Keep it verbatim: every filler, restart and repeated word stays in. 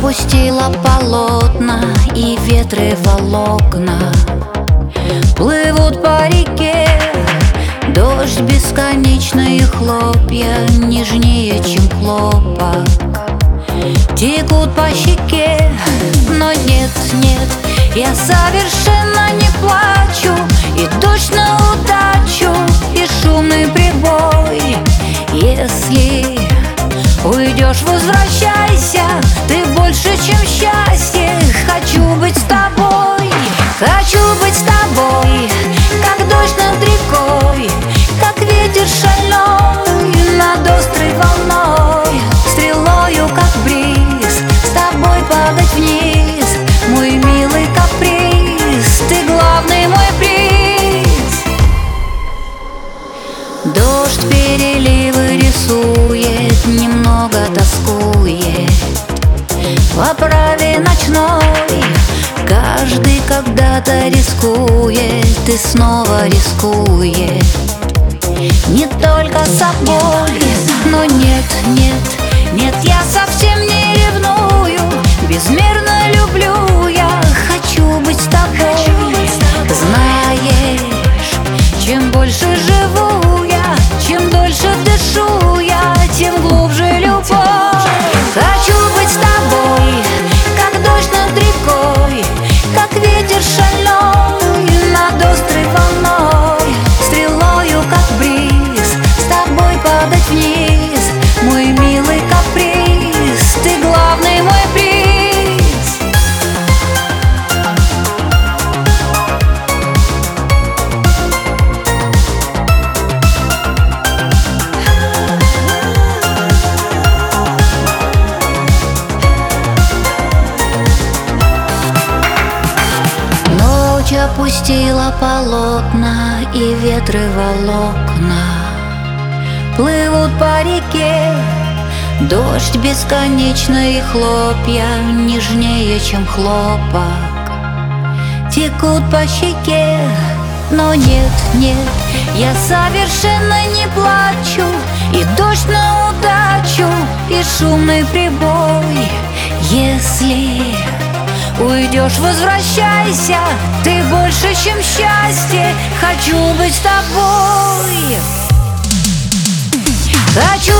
опустила полотна и ветры волокна. Плывут по реке, дождь бесконечные хлопья, нежнее, чем хлопок. Текут по щеке, но нет, нет, я совершенно не плачу. И дождь на удачу, и шумный прибой. Если уйдешь, возвращайся, ты больше, чем счастье. Хочу быть с тобой, хочу быть с тобой, как дождь над рекой, как ветер шальной над острой волной, стрелою, как бриз, с тобой падать вниз, мой милый каприз, ты главный мой приз. Дождь переливы рисует, немного тоскует в оправе ночной. Каждый когда-то рискует и снова рискует, не только собой. Но нет, нет, нет, я совсем не ревную, безмерно люблю я, хочу быть с тобой. Знаешь, чем больше живу я, чем дольше дышу я, тем глубже любовь. Хочу быть с тобой, как дождь над рекой, как ветер шальной над острой волной, стрелою, как бриз, с тобой падать вниз, мой милый каприз, ты главный мой приз. Ночь опустила полотна и ветры волокна. Плывут по реке, дождь бесконечные хлопья, нежнее, чем хлопок. Текут по щеке, но нет, нет, я совершенно не плачу. И дождь на удачу, и шумный прибой. Если уйдешь, возвращайся, ты больше, чем счастье. Хочу быть с тобой, хочу